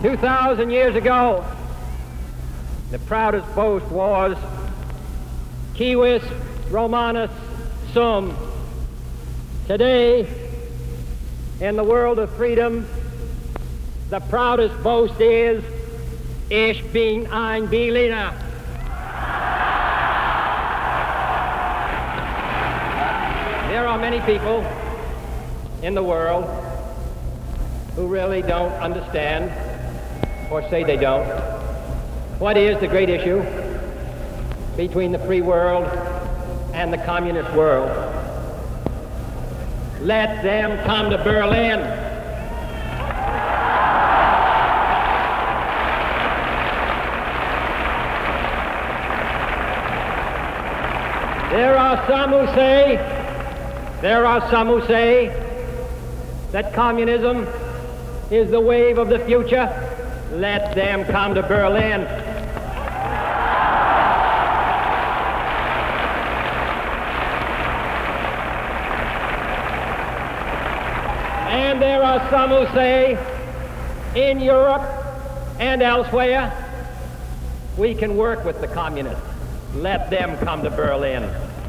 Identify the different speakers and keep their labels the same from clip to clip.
Speaker 1: 2,000 years ago, the proudest boast was Civis Romanus Sum. Today, in the world of freedom, the proudest boast is Ich bin ein Berliner. There are many people in the world who really don't understand, or say they don't, what is the great issue between the free world and the communist world. Let them come to Berlin. There are some who say that communism is the wave of the future. Let them come to Berlin. And there are some who say, in Europe and elsewhere, we can work with the communists. Let them come to Berlin.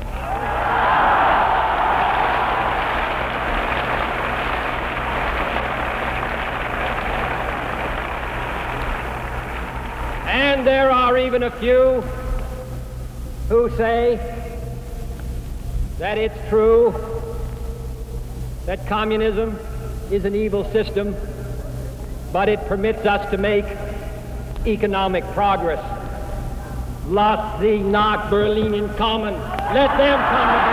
Speaker 1: And there are even a few who say that it's true that communism is an evil system, but it permits us to make economic progress. Lass sie nach Berlin kommen. Let them come to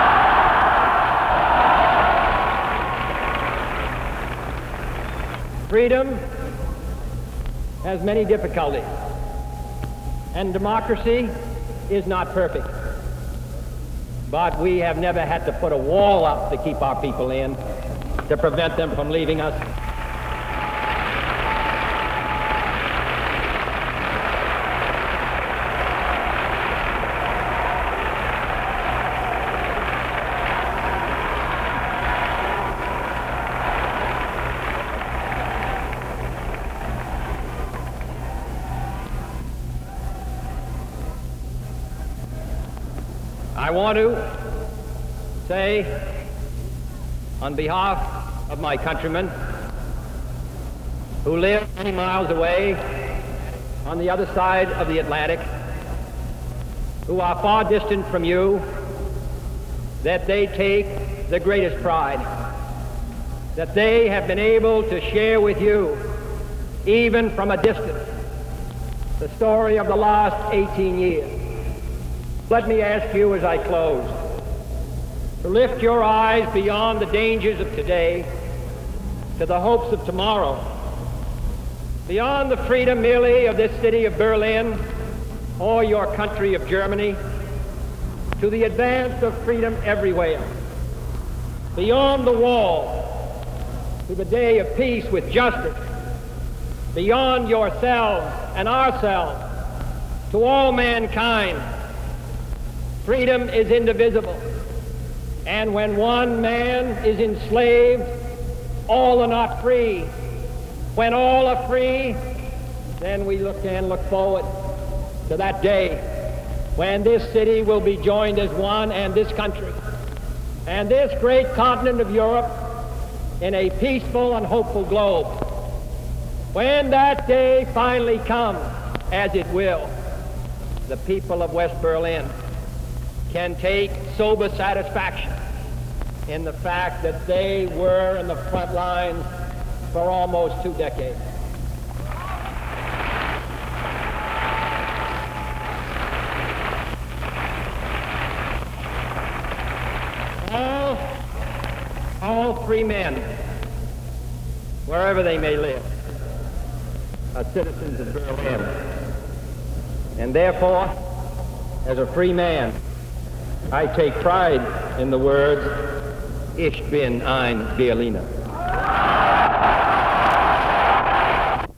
Speaker 1: Berlin. Freedom has many difficulties, and democracy is not perfect. But we have never had to put a wall up to keep our people in, to prevent them from leaving us. I want to say, on behalf of my countrymen who live many miles away on the other side of the Atlantic, who are far distant from you, that they take the greatest pride, that they have been able to share with you, even from a distance, the story of the last 18 years. Let me ask you as I close to lift your eyes beyond the dangers of today to the hopes of tomorrow, beyond the freedom merely of this city of Berlin or your country of Germany, to the advance of freedom everywhere, beyond the wall to the day of peace with justice, beyond yourselves and ourselves to all mankind. Freedom is indivisible, and when one man is enslaved, all are not free. When all are free, then we can look forward to that day when this city will be joined as one, and this country and this great continent of Europe in a peaceful and hopeful globe. When that day finally comes, as it will, the people of West Berlin can take sober satisfaction in the fact that they were in the front lines for almost 2 decades. All free men, wherever they may live, are citizens of Berlin. And therefore, as a free man, I take pride in the words, Ich bin ein Berliner.